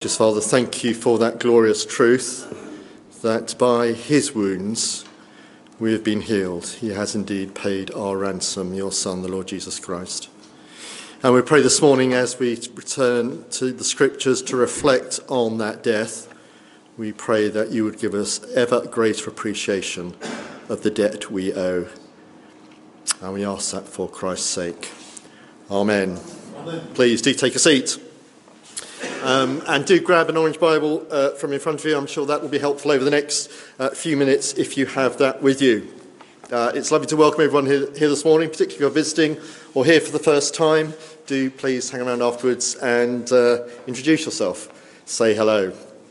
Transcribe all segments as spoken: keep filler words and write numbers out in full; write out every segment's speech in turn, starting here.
Gracious Father, thank you for that glorious truth that by his wounds we have been healed. He has indeed paid our ransom, your Son, the Lord Jesus Christ. And we pray this morning as we return to the scriptures to reflect on that death, we pray that you would give us ever greater appreciation of the debt we owe. And we ask that for Christ's sake. Amen. Amen. Please do take a seat. Um, and do grab an orange Bible uh, from in front of you. I'm sure that will be helpful over the next uh, few minutes if you have that with you. Uh, it's lovely to welcome everyone here, here this morning, particularly if you're visiting or here for the first time. Do please hang around afterwards and uh, introduce yourself. Say hello.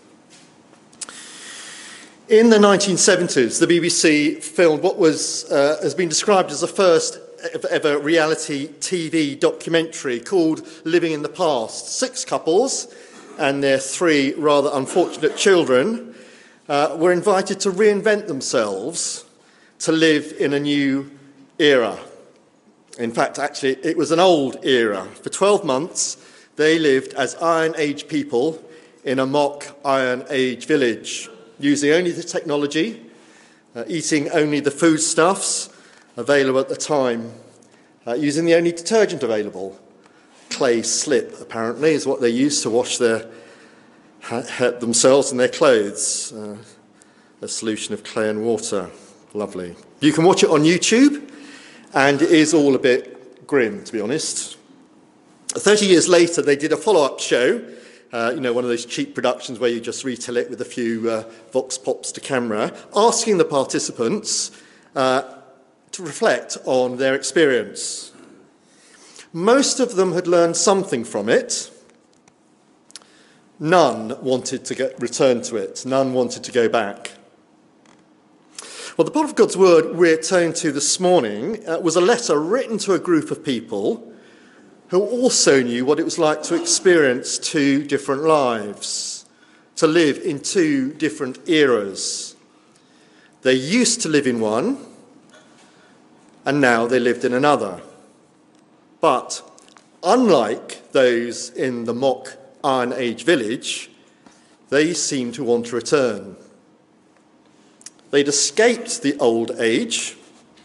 In the nineteen seventies, the B B C filmed what was uh, has been described as the first ever reality T V documentary called Living in the Past. Six couples and their three rather unfortunate children uh, were invited to reinvent themselves to live in a new era. In fact, actually, it was an old era. For twelve months, they lived as Iron Age people in a mock Iron Age village, using only the technology, uh, eating only the foodstuffs available at the time, uh, using the only detergent available. Clay slip, apparently, is what they used to wash their ha- themselves and their clothes. Uh, a solution of clay and water. Lovely. You can watch it on YouTube, and it is all a bit grim, to be honest. Thirty years later, they did a follow-up show, uh, you know, one of those cheap productions where you just retell it with a few uh, vox pops to camera, asking the participants uh, to reflect on their experience. Most of them had learned something from it. None wanted to get, return to it. None wanted to go back. Well, the part of God's word we're turning to this morning uh, was a letter written to a group of people who also knew what it was like to experience two different lives, to live in two different eras. They used to live in one, and now they lived in another. But unlike those in the mock Iron Age village, they seemed to want to return. They'd escaped the old age,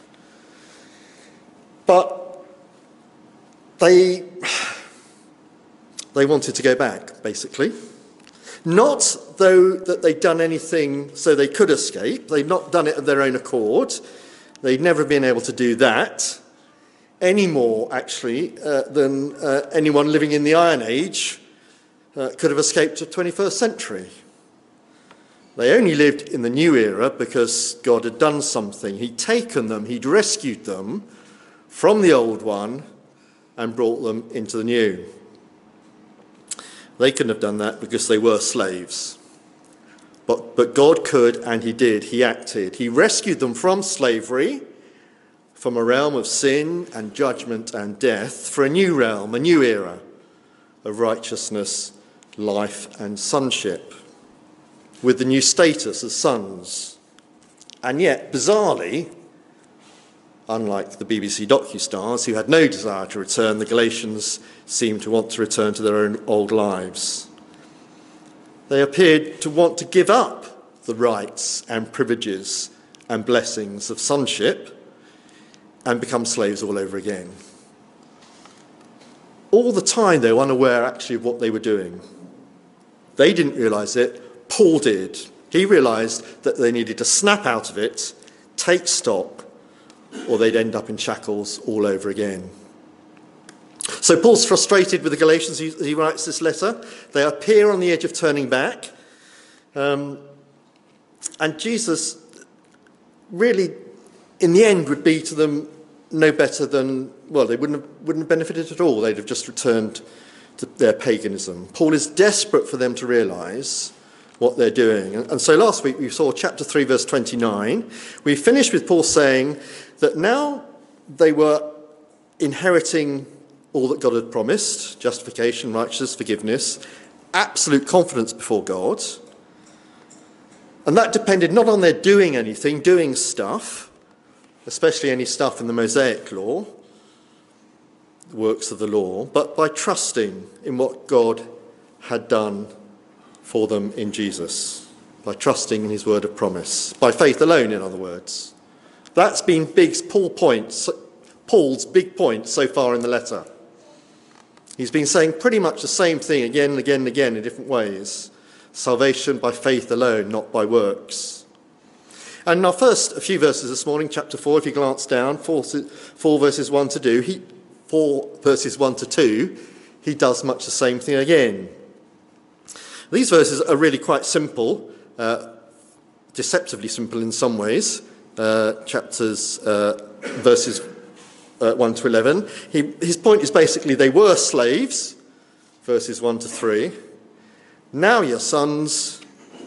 but they, they wanted to go back, basically. Not though that they'd done anything so they could escape. They'd not done it of their own accord. They'd never been able to do that. Any more, actually, uh, than uh, anyone living in the Iron Age uh, could have escaped the twenty-first century. They only lived in the new era because God had done something. He'd taken them, he'd rescued them from the old one and brought them into the new. They couldn't have done that because they were slaves. But, but God could, and he did. He acted. He rescued them from slavery, from a realm of sin and judgment and death, for a new realm, a new era of righteousness, life and sonship, with the new status as sons. And yet, bizarrely, unlike the B B C docu-stars, who had no desire to return, the Galatians seemed to want to return to their own old lives. They appeared to want to give up the rights and privileges and blessings of sonship and become slaves all over again. All the time, they were unaware, actually, of what they were doing. They didn't realise it. Paul did. He realised that they needed to snap out of it, take stock, or they'd end up in shackles all over again. So Paul's frustrated with the Galatians as he writes this letter. They appear on the edge of turning back. Um, and Jesus really, in the end, would be to them no better than, well, they wouldn't have, wouldn't have benefited at all. They'd have just returned to their paganism. Paul is desperate for them to realise what they're doing. And, and so last week we saw chapter three, verse twenty-nine. We finished with Paul saying that now they were inheriting all that God had promised, justification, righteousness, forgiveness, absolute confidence before God. And that depended not on their doing anything, doing stuff, especially any stuff in the Mosaic law, the works of the law, but by trusting in what God had done for them in Jesus, by trusting in his word of promise, by faith alone, in other words. That's been big Paul points, Paul's big point so far in the letter. He's been saying pretty much the same thing again and again and again in different ways. Salvation by faith alone, not by works. And now first, a few verses this morning, chapter four, if you glance down, four, four verses one to do, he, four verses one to two, he does much the same thing again. These verses are really quite simple, uh, deceptively simple in some ways. Uh, chapters, uh, verses uh, one to eleven. He, his point is basically they were slaves, verses one to three. Now you're sons,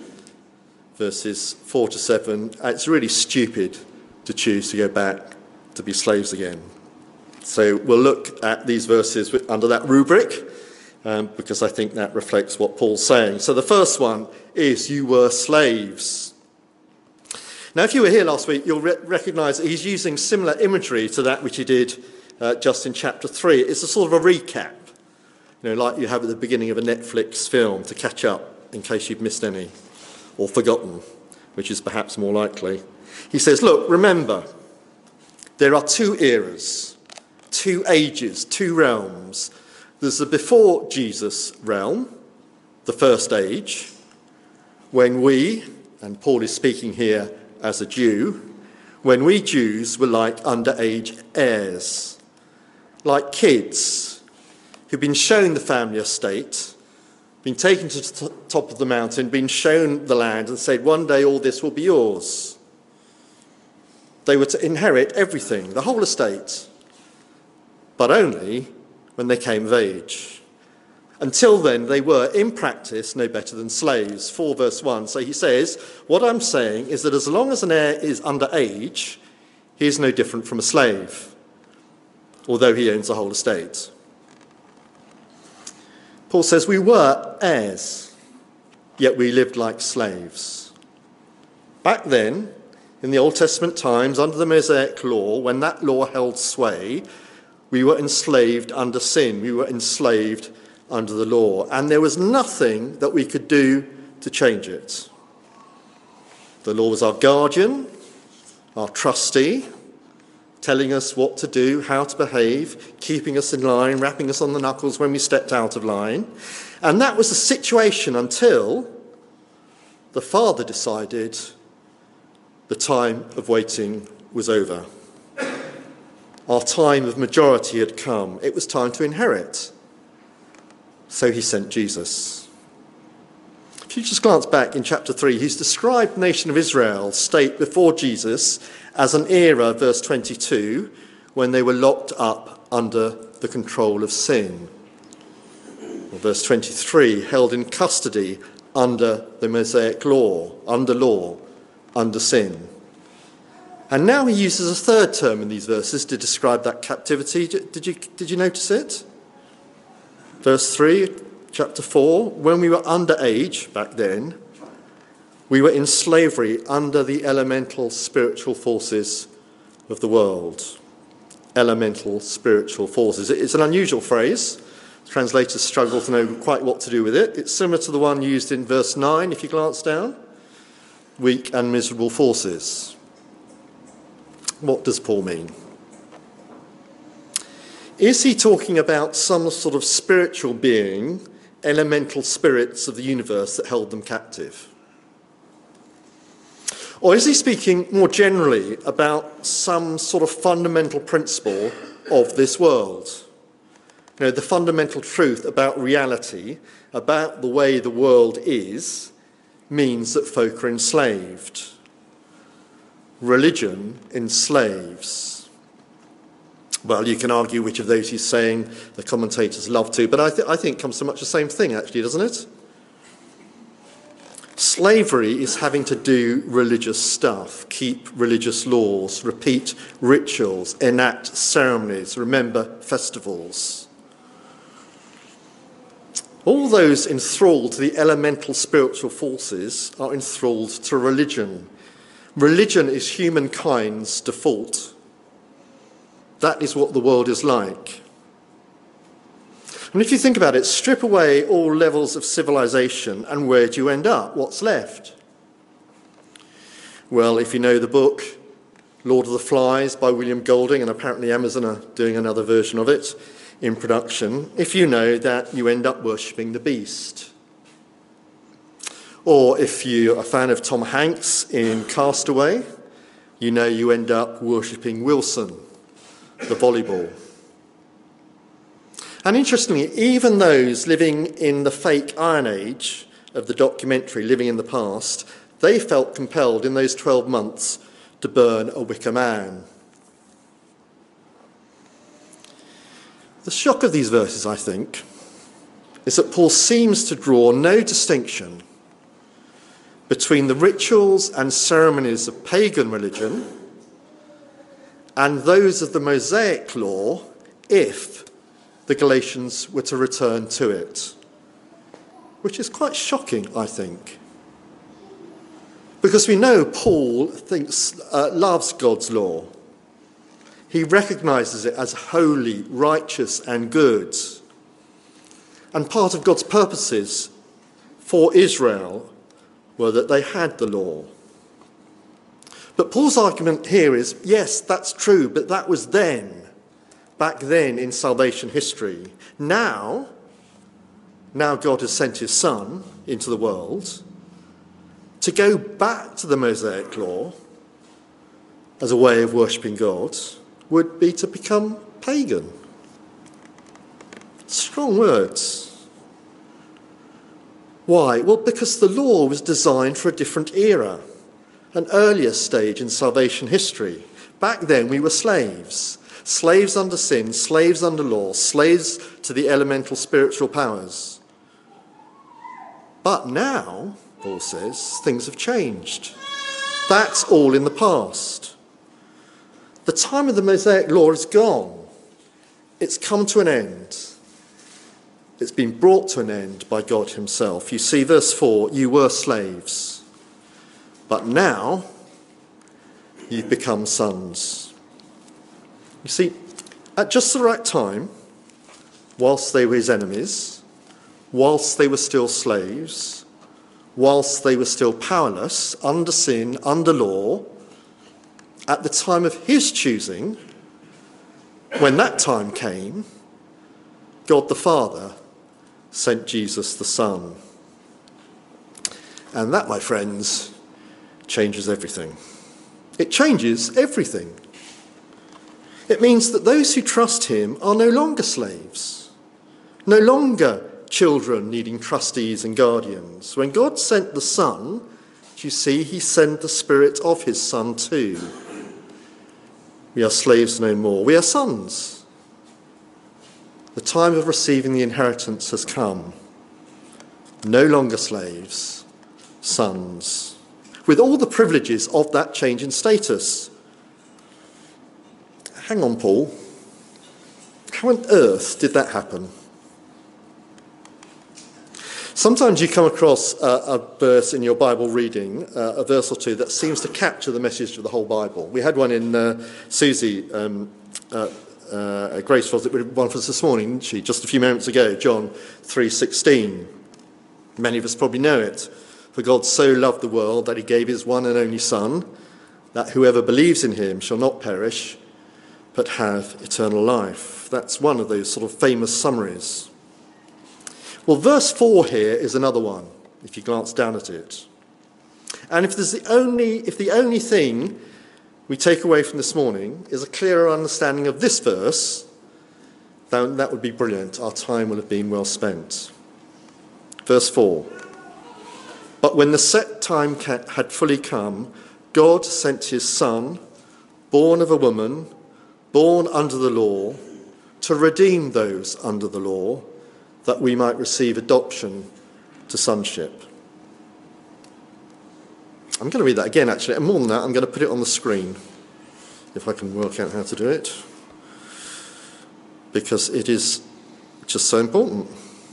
verses four to seven. It's really stupid to choose to go back to be slaves again. So we'll look at these verses under that rubric, um, because I think that reflects what Paul's saying. So the first one is you were slaves. Now, if you were here last week, you'll re- recognise that he's using similar imagery to that which he did uh, just in chapter three. It's a sort of a recap, you know, like you have at the beginning of a Netflix film to catch up in case you've missed any or forgotten, which is perhaps more likely. He says, look, remember, there are two eras, two ages, two realms. There's the before Jesus realm, the first age, when we, and Paul is speaking here as a Jew, when we Jews were like underage heirs, like kids who've been shown the family estate, been taken to the top of the mountain, been shown the land and said, one day all this will be yours. They were to inherit everything, the whole estate, but only when they came of age. Until then, they were, in practice, no better than slaves. four verse one. So he says, what I'm saying is that as long as an heir is under age, he is no different from a slave, although he owns the whole estate. Paul says we were heirs, yet we lived like slaves. Back then, in the Old Testament times, under the Mosaic law, when that law held sway, we were enslaved under sin. We were enslaved under the law, and there was nothing that we could do to change it. The law was our guardian, our trustee, telling us what to do, how to behave, keeping us in line, rapping us on the knuckles when we stepped out of line. And that was the situation until the Father decided the time of waiting was over. Our time of majority had come. It was time to inherit. So he sent Jesus. If you just glance back in chapter three, he's described the nation of Israel's state before Jesus as an era, verse twenty-two, when they were locked up under the control of sin. Or verse twenty-three, held in custody under the Mosaic law, under law, under sin. And now he uses a third term in these verses to describe that captivity. Did you, did you notice it? Verse three, chapter four, when we were underage back then, we were in slavery under the elemental spiritual forces of the world. Elemental spiritual forces. It's an unusual phrase. Translators struggle to know quite what to do with it. It's similar to the one used in verse nine, if you glance down. Weak and miserable forces. What does Paul mean? Is he talking about some sort of spiritual being, elemental spirits of the universe that held them captive? Or is he speaking more generally about some sort of fundamental principle of this world? You know, the fundamental truth about reality, about the way the world is, means that folk are enslaved. Religion enslaves. Well, you can argue which of those he's saying. The commentators love to, but I, th- I think it comes to much the same thing, actually, doesn't it? Slavery is having to do religious stuff, keep religious laws, repeat rituals, enact ceremonies, remember festivals. All those enthralled to the elemental spiritual forces are enthralled to religion. Religion is humankind's default. That is what the world is like. And if you think about it, strip away all levels of civilization, and where do you end up? What's left? Well, if you know the book Lord of the Flies by William Golding, and apparently Amazon are doing another version of it in production, if you know that, you end up worshipping the beast. Or if you're a fan of Tom Hanks in Castaway, you know you end up worshipping Wilson, the volleyball. And interestingly, even those living in the fake Iron Age of the documentary, living in the past, they felt compelled in those twelve months to burn a wicker man. The shock of these verses, I think, is that Paul seems to draw no distinction between the rituals and ceremonies of pagan religion and those of the Mosaic law, if the Galatians were to return to it, which is quite shocking, I think, because we know Paul thinks, uh, loves God's law. He recognises it as holy, righteous, and good. And part of God's purposes for Israel were that they had the law. But Paul's argument here is, yes, that's true, but that was then. Back then in salvation history. Now, now God has sent his Son into the world to go back to the Mosaic law as a way of worshipping God would be to become pagan. Strong words. Why? Well, because the law was designed for a different era, an earlier stage in salvation history. Back then we were slaves. Slaves under sin, slaves under law, slaves to the elemental spiritual powers. But now, Paul says, things have changed. That's all in the past. The time of the Mosaic law is gone. It's come to an end. It's been brought to an end by God himself. You see, verse four, you were slaves, but now you've become sons. You see, at just the right time, whilst they were his enemies, whilst they were still slaves, whilst they were still powerless, under sin, under law, at the time of his choosing, when that time came, God the Father sent Jesus the Son. And that, my friends, changes everything. It changes everything. It means that those who trust him are no longer slaves, no longer children needing trustees and guardians. When God sent the Son, do you see, he sent the Spirit of his Son too. We are slaves no more. We are sons. The time of receiving the inheritance has come. No longer slaves, sons, with all the privileges of that change in status. Hang on, Paul. How on earth did that happen? Sometimes you come across a, a verse in your Bible reading, uh, a verse or two, that seems to capture the message of the whole Bible. We had one in uh, Susie, um, uh, uh, Grace was it, one for us this morning, didn't she? Just a few moments ago, John three sixteen. Many of us probably know it. For God so loved the world that he gave his one and only Son, that whoever believes in him shall not perish, but have eternal life. That's one of those sort of famous summaries. Well, verse four here is another one, if you glance down at it. And if there's the only, if the only thing we take away from this morning is a clearer understanding of this verse, then that would be brilliant. Our time will have been well spent. Verse four. But when the set time had fully come, God sent his Son, born of a woman, born under the law, to redeem those under the law, that we might receive adoption to sonship. I'm going to read that again, actually. And more than that, I'm going to put it on the screen, if I can work out how to do it, because it is just so important.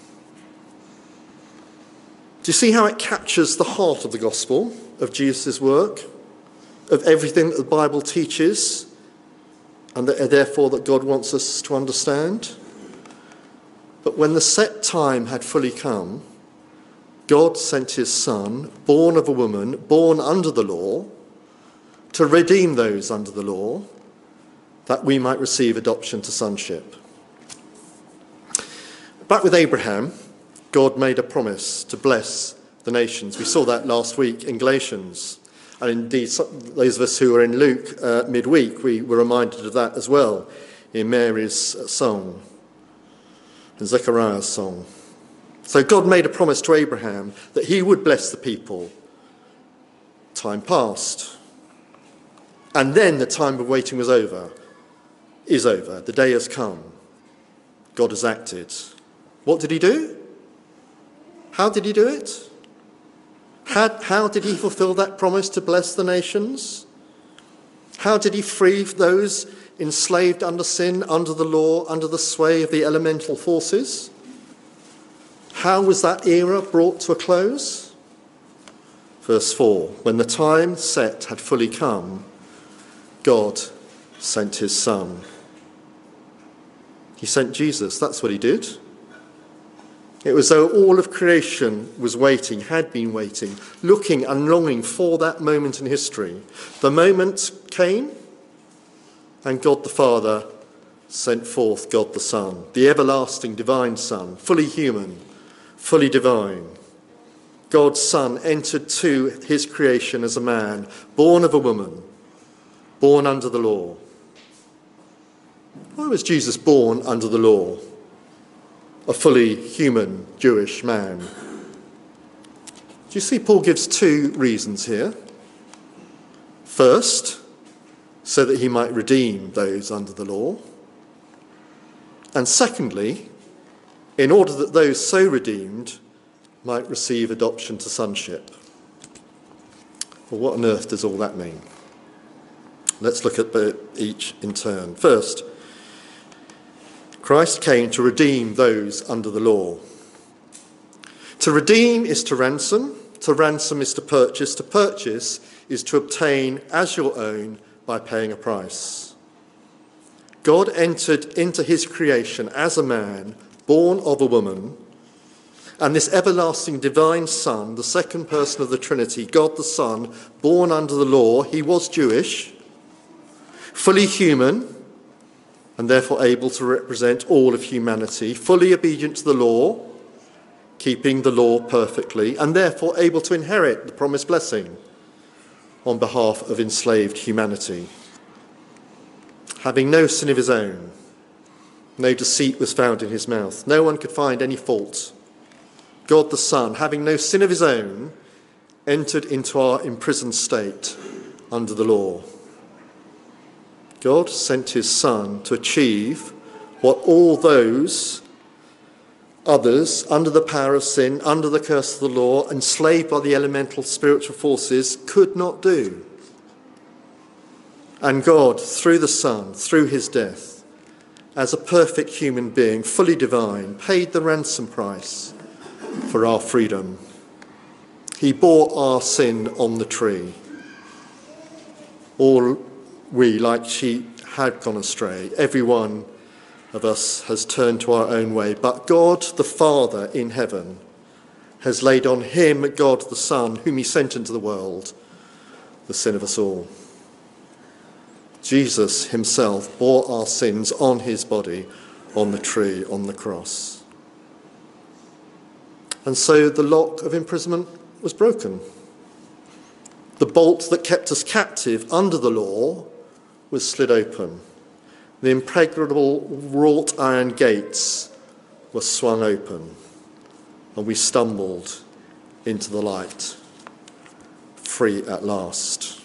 Do you see how it captures the heart of the gospel, of Jesus' work, of everything that the Bible teaches, and that, therefore that God wants us to understand? But when the set time had fully come, God sent his Son, born of a woman, born under the law, to redeem those under the law, that we might receive adoption to sonship. Back with Abraham, God made a promise to bless the nations. We saw that last week in Galatians. And indeed, those of us who were in Luke uh, midweek, we were reminded of that as well in Mary's song, in Zechariah's song. So God made a promise to Abraham that he would bless the people. Time passed. And then the time of waiting was over, is over. The day has come. God has acted. What did he do? How did he do it? How, how did he fulfill that promise to bless the nations? How did he free those enslaved under sin, under the law, under the sway of the elemental forces? How was that era brought to a close? Verse four, when the time set had fully come, God sent his Son. He sent Jesus, that's what he did. It was though all of creation was waiting, had been waiting, looking and longing for that moment in history. The moment came, and God the Father sent forth God the Son, the everlasting divine Son, fully human, fully divine. God's Son entered to his creation as a man, born of a woman, born under the law. Why was Jesus born under the law? A fully human Jewish man. Do you see Paul gives two reasons here? First, so that he might redeem those under the law. And secondly, in order that those so redeemed might receive adoption to sonship. Well, what on earth does all that mean? Let's look at each in turn. First, Christ came to redeem those under the law. To redeem is to ransom. To ransom is to purchase. To purchase is to obtain as your own by paying a price. God entered into his creation as a man, born of a woman, and this everlasting divine Son, the second person of the Trinity, God the Son, born under the law, he was Jewish, fully human, and therefore able to represent all of humanity, fully obedient to the law, keeping the law perfectly, and therefore able to inherit the promised blessing on behalf of enslaved humanity. Having no sin of his own, no deceit was found in his mouth, no one could find any fault. God the Son, having no sin of his own, entered into our imprisoned state under the law. God sent his Son to achieve what all those others under the power of sin, under the curse of the law, enslaved by the elemental spiritual forces could not do. And God, through the Son, through his death, as a perfect human being, fully divine, paid the ransom price for our freedom. He bore our sin on the tree. All we, like sheep, had gone astray. Every one of us has turned to our own way. But God, the Father in heaven, has laid on him, God the Son, whom he sent into the world, the sin of us all. Jesus himself bore our sins on his body, on the tree, on the cross. And so the lock of imprisonment was broken. The bolt that kept us captive under the law was slid open. The impregnable wrought iron gates were swung open, and we stumbled into the light, free at last.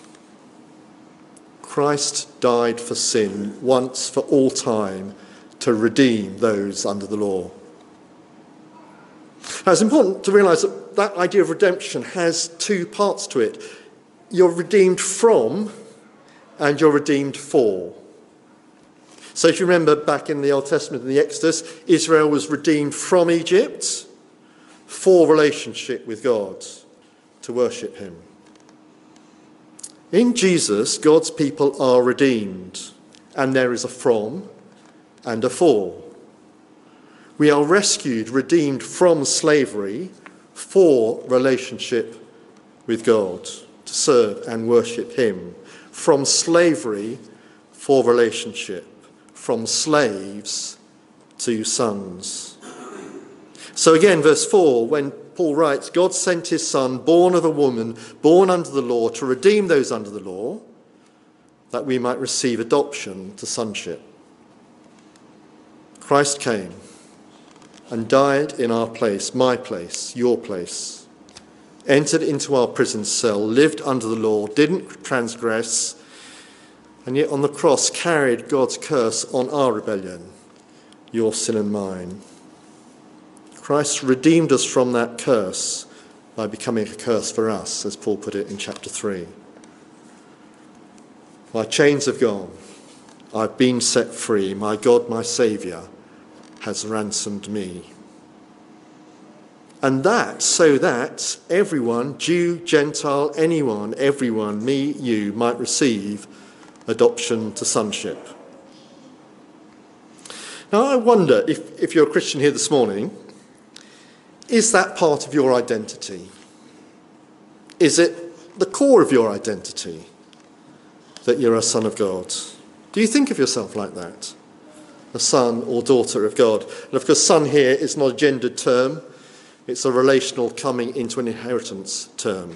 Christ died for sin once for all time to redeem those under the law. Now, it's important to realise that that idea of redemption has two parts to it. You're redeemed from and you're redeemed for. So if you remember back in the Old Testament, in the Exodus, Israel was redeemed from Egypt for relationship with God, to worship him. In Jesus, God's people are redeemed, and there is a from and a for. We are rescued, redeemed from slavery for relationship with God, to serve and worship him. From slavery for relationship, from slaves to sons. So again, verse four, when Paul writes, God sent his son, born of a woman, born under the law, to redeem those under the law, that we might receive adoption to sonship. Christ came and died in our place, my place, your place, entered into our prison cell, lived under the law, didn't transgress, and yet on the cross carried God's curse on our rebellion, your sin and mine. Christ redeemed us from that curse by becoming a curse for us, as Paul put it in chapter three. My chains have gone. I've been set free. My God, my Saviour, has ransomed me. And that, so that everyone, Jew, Gentile, anyone, everyone, me, you, might receive adoption to sonship. Now, I wonder if, if you're a Christian here this morning, is that part of your identity? Is it the core of your identity that you're a son of God? Do you think of yourself like that? A son or daughter of God? And of course, son here is not a gendered term. It's a relational coming into an inheritance term.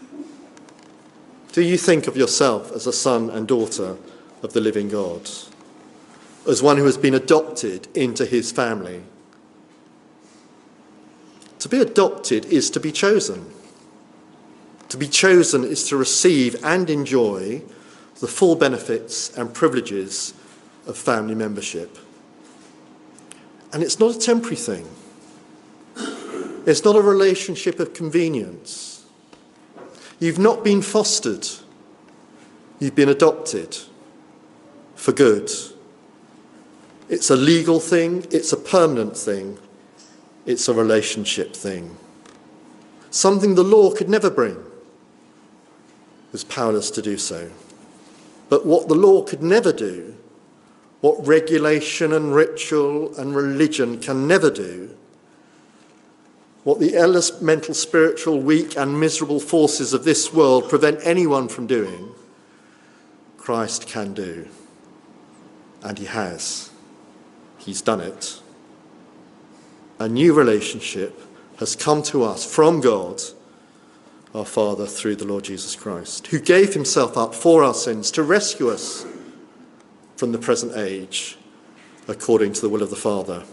Do you think of yourself as a son and daughter of the living God? As one who has been adopted into his family? To be adopted is to be chosen. To be chosen is to receive and enjoy the full benefits and privileges of family membership. And it's not a temporary thing. It's not a relationship of convenience. You've not been fostered. You've been adopted for good. It's a legal thing. It's a permanent thing. It's a relationship thing. Something the law could never bring. It was powerless to do so. But what the law could never do, what regulation and ritual and religion can never do, what the elemental, spiritual, weak and miserable forces of this world prevent anyone from doing, Christ can do. And he has. He's done it. A new relationship has come to us from God, our Father, through the Lord Jesus Christ, who gave himself up for our sins to rescue us from the present age, according to the will of the Father.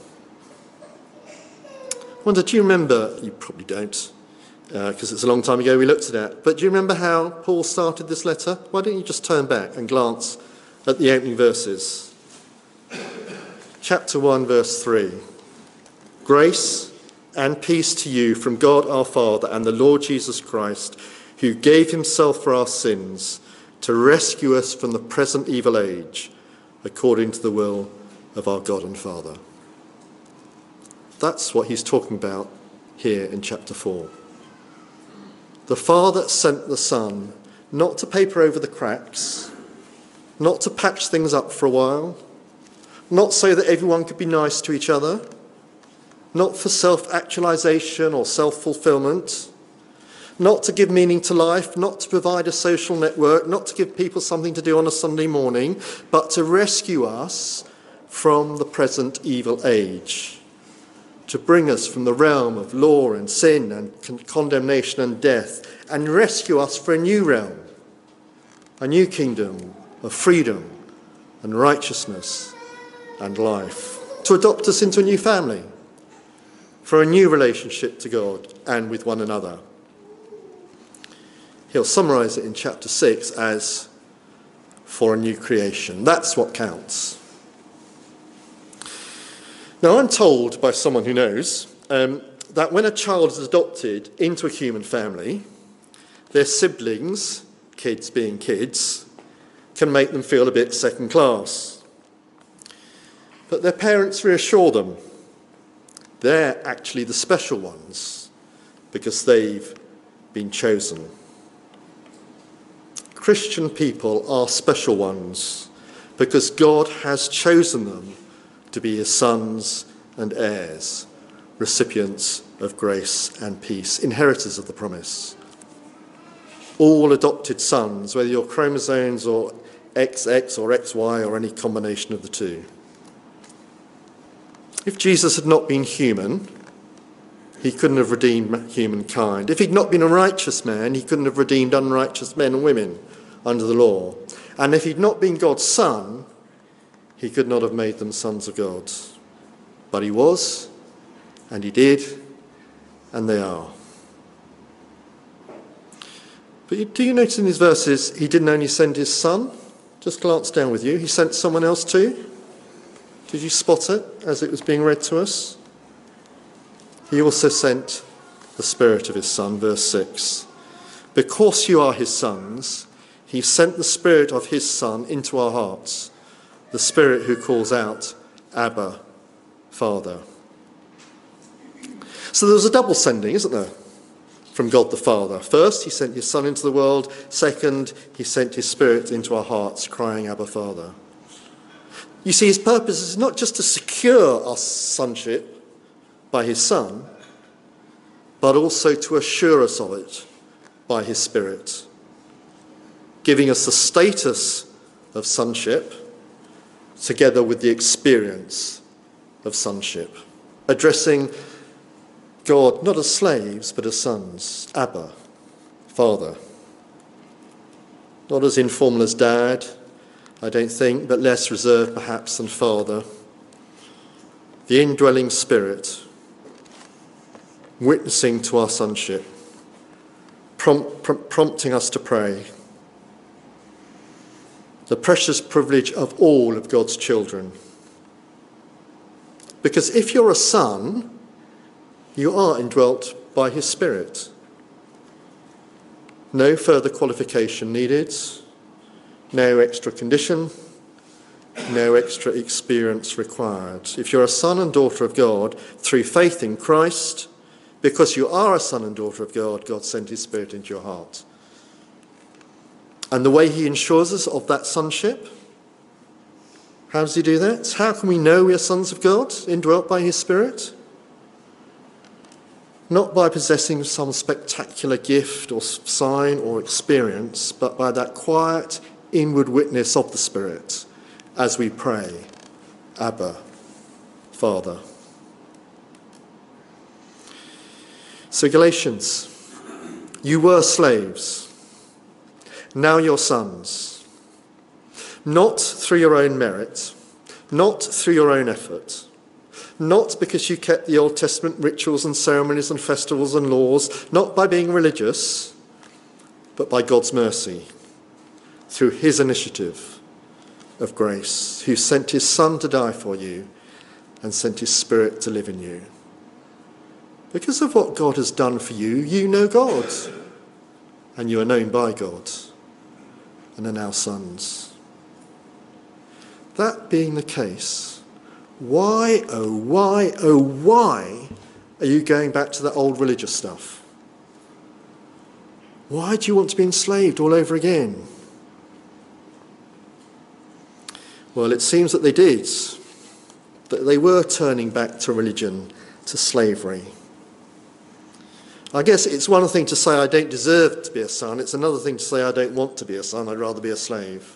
I wonder, do you remember, you probably don't, because uh, it's a long time ago we looked at that, but do you remember how Paul started this letter? Why don't you just turn back and glance at the opening verses? Chapter one, verse three. Grace and peace to you from God our Father and the Lord Jesus Christ, who gave himself for our sins to rescue us from the present evil age, according to the will of our God and Father. That's what he's talking about here in chapter four. The Father sent the Son not to paper over the cracks, not to patch things up for a while, not so that everyone could be nice to each other, not for self-actualization or self-fulfillment, not to give meaning to life, not to provide a social network, not to give people something to do on a Sunday morning, but to rescue us from the present evil age, to bring us from the realm of law and sin and con- condemnation and death, and rescue us for a new realm, a new kingdom of freedom and righteousness and life, to adopt us into a new family, for a new relationship to God and with one another. He'll summarise it in chapter six as for a new creation. That's what counts. Now, I'm told by someone who knows um, that when a child is adopted into a human family, their siblings, kids being kids, can make them feel a bit second class. But their parents reassure them they're actually the special ones because they've been chosen. Christian people are special ones because God has chosen them to be his sons and heirs, recipients of grace and peace, inheritors of the promise. All adopted sons, whether you're chromosomes or X X or X Y or any combination of the two. If Jesus had not been human, he couldn't have redeemed humankind. If he'd not been a righteous man, he couldn't have redeemed unrighteous men and women under the law. And if he'd not been God's son, he could not have made them sons of God. But he was, and he did, and they are. But do you notice in these verses, he didn't only send his son? Just glance down with you. He sent someone else too. Did you spot it as it was being read to us? He also sent the Spirit of his Son, verse six. Because you are his sons, he sent the Spirit of his Son into our hearts, the Spirit who calls out, Abba, Father. So there was a double sending, isn't there, from God the Father? First, he sent his Son into the world. Second, he sent his Spirit into our hearts, crying, Abba, Father. You see, his purpose is not just to secure our sonship by his Son, but also to assure us of it by his Spirit, giving us the status of sonship together with the experience of sonship, addressing God not as slaves but as sons. Abba, Father. Not as informal as dad, I don't think, but less reserved perhaps than father. The indwelling Spirit witnessing to our sonship, prompt, prom- prompting us to pray. The precious privilege of all of God's children. Because if you're a son, you are indwelt by his Spirit. No further qualification needed, no extra condition, no extra experience required. If you're a son and daughter of God through faith in Christ, because you are a son and daughter of God, God sent his Spirit into your heart. And the way he ensures us of that sonship, how does he do that? How can we know we are sons of God, indwelt by his Spirit? Not by possessing some spectacular gift or sign or experience, but by that quiet inward witness of the Spirit as we pray, Abba, Father. So Galatians, you were slaves, now you're sons, not through your own merit, not through your own effort, not because you kept the Old Testament rituals and ceremonies and festivals and laws, not by being religious, but by God's mercy, through his initiative of grace, who sent his Son to die for you and sent his Spirit to live in you. Because of what God has done for you, you know God, and you are known by God, and are now sons. That being the case, why, oh why, oh why are you going back to that old religious stuff? Why do you want to be enslaved all over again? Well, it seems that they did, that they were turning back to religion, to slavery. I guess it's one thing to say I don't deserve to be a son. It's another thing to say I don't want to be a son. I'd rather be a slave.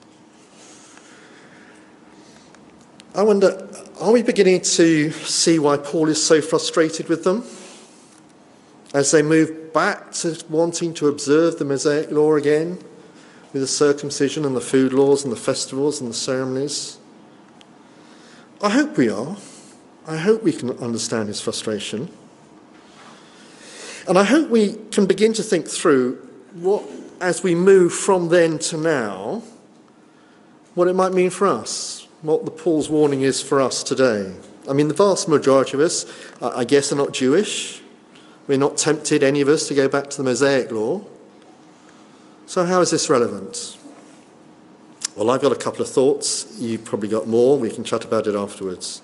I wonder, are we beginning to see why Paul is so frustrated with them as they move back to wanting to observe the Mosaic law again with the circumcision and the food laws and the festivals and the ceremonies? I hope we are. I hope we can understand his frustration. And I hope we can begin to think through what, as we move from then to now, what it might mean for us, what the Paul's warning is for us today. I mean, the vast majority of us, I guess, are not Jewish. We're not tempted, any of us, to go back to the Mosaic law. So how is this relevant? Well, I've got a couple of thoughts. You've probably got more. We can chat about it afterwards.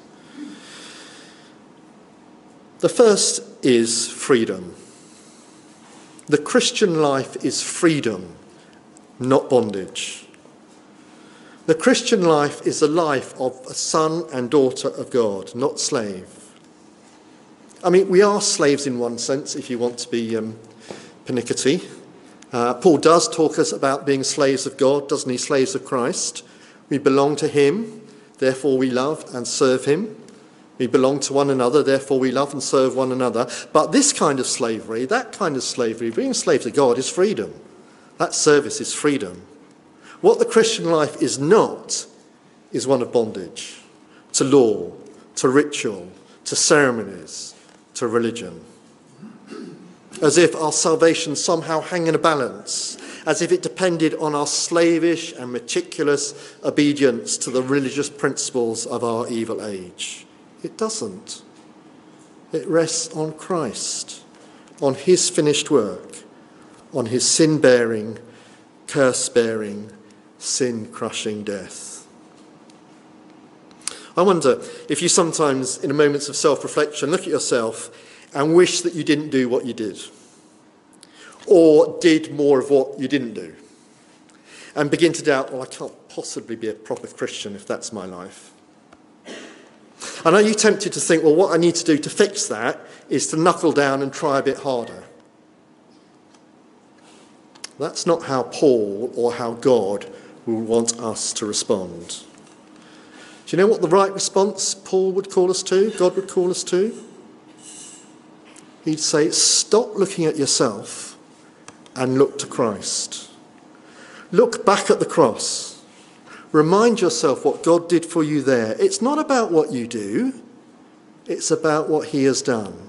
The first is freedom. The Christian life is freedom, not bondage. The Christian life is the life of a son and daughter of God, not slave. I mean, we are slaves in one sense, if you want to be um, pernickety. Uh, Paul does talk us about being slaves of God, doesn't he? Slaves of Christ. We belong to him, therefore we love and serve him. We belong to one another, therefore we love and serve one another. But this kind of slavery, that kind of slavery, being a slave to God is freedom. That service is freedom. What the Christian life is not is one of bondage to law, to ritual, to ceremonies, to religion. As if our salvation somehow hung in a balance, as if it depended on our slavish and meticulous obedience to the religious principles of our evil age. It doesn't. It rests on Christ, on his finished work, on his sin-bearing, curse-bearing, sin-crushing death. I wonder if you sometimes, in moments of self-reflection, look at yourself and wish that you didn't do what you did, or did more of what you didn't do, and begin to doubt, well, I can't possibly be a proper Christian if that's my life. And are you tempted to think, well, what I need to do to fix that is to knuckle down and try a bit harder? That's not how Paul or how God will want us to respond. Do you know what the right response Paul would call us to, God would call us to? He'd say, stop looking at yourself and look to Christ. Look back at the cross. Remind yourself what God did for you there. It's not about what you do. It's about what he has done.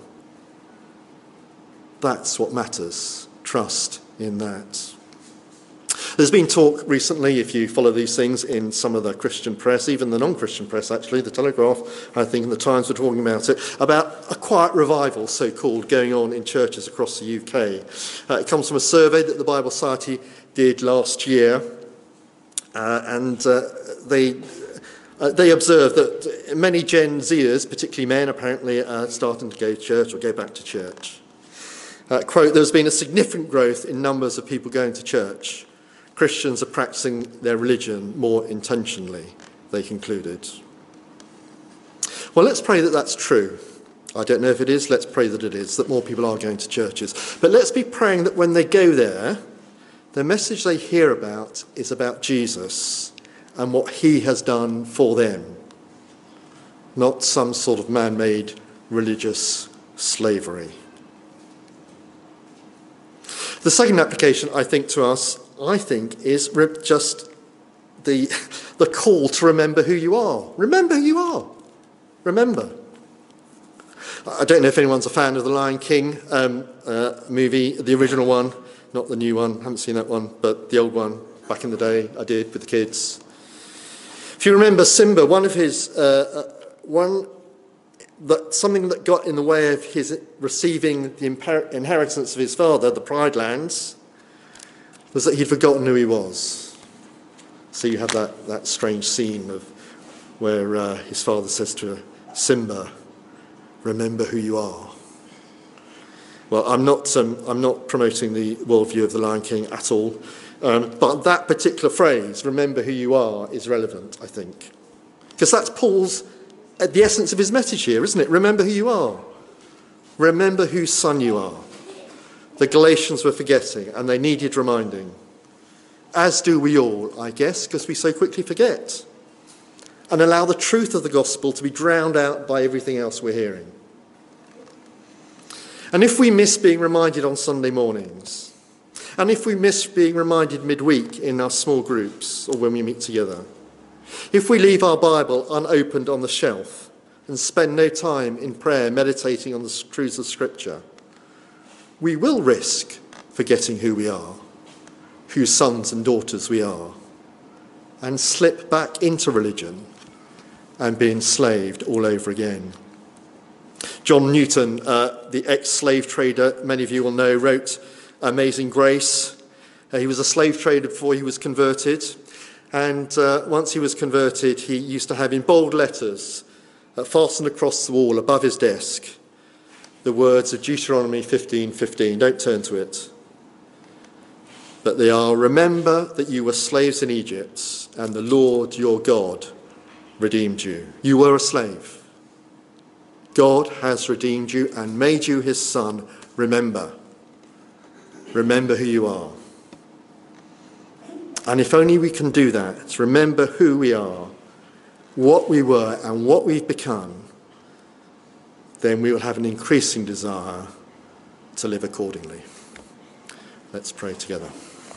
That's what matters. Trust in that. There's been talk recently, if you follow these things, in some of the Christian press, even the non-Christian press actually, the Telegraph, I think, and the Times were talking about it, about a quiet revival, so-called, going on in churches across the U K. Uh, it comes from a survey that the Bible Society did last year, uh, and uh, they uh, they observed that many Gen Zers, particularly men, apparently are starting to go to church or go back to church. Uh, quote, there's been a significant growth in numbers of people going to church. Christians are practicing their religion more intentionally, they concluded. Well, let's pray that that's true. I don't know if it is. Let's pray that it is, that more people are going to churches. But let's be praying that when they go there, the message they hear about is about Jesus and what he has done for them, not some sort of man-made religious slavery. The second application, I think, to us, I think, is just the, the call to remember who you are. Remember who you are. Remember. I don't know if anyone's a fan of the Lion King um, uh, movie, the original one, not the new one. I haven't seen that one, but the old one, back in the day, I did with the kids. If you remember Simba, one of his, uh, uh, one that something that got in the way of his receiving the imper- inheritance of his father, the Pride Lands, was that he'd forgotten who he was. So you have that, that strange scene of where uh, his father says to Simba, remember who you are. Well, I'm not, um, I'm not promoting the worldview of the Lion King at all, um, but that particular phrase, remember who you are, is relevant, I think. Because that's Paul's, at the essence of his message here, isn't it? Remember who you are. Remember whose son you are. The Galatians were forgetting, and they needed reminding. As do we all, I guess, because we so quickly forget and allow the truth of the gospel to be drowned out by everything else we're hearing. And if we miss being reminded on Sunday mornings, and if we miss being reminded midweek in our small groups or when we meet together, if we leave our Bible unopened on the shelf and spend no time in prayer meditating on the truths of Scripture, we will risk forgetting who we are, whose sons and daughters we are, and slip back into religion and be enslaved all over again. John Newton, uh, the ex-slave trader, many of you will know, wrote Amazing Grace. Uh, he was a slave trader before he was converted. And uh, once he was converted, he used to have in bold letters uh, fastened across the wall above his desk the words of Deuteronomy fifteen fifteen. Don't turn to it. But they are, remember that you were slaves in Egypt, and the Lord your God redeemed you. You were a slave. God has redeemed you and made you his son. Remember. Remember who you are. And if only we can do that, remember who we are, what we were and what we've become, then we will have an increasing desire to live accordingly. Let's pray together.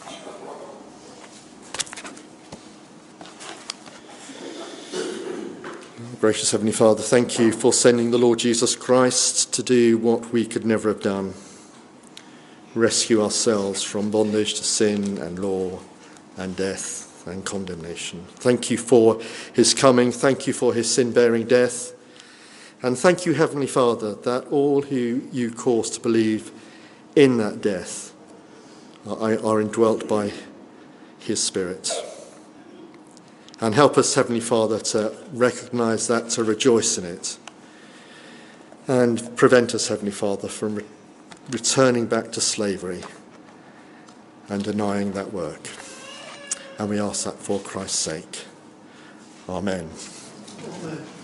Gracious Heavenly Father, thank you for sending the Lord Jesus Christ to do what we could never have done. Rescue ourselves from bondage to sin and law and death and condemnation. Thank you for his coming. Thank you for his sin-bearing death. And thank you, Heavenly Father, that all who you cause to believe in that death are, are indwelt by his Spirit. And help us, Heavenly Father, to recognise that, to rejoice in it. And prevent us, Heavenly Father, from re- returning back to slavery and denying that work. And we ask that for Christ's sake. Amen. Amen.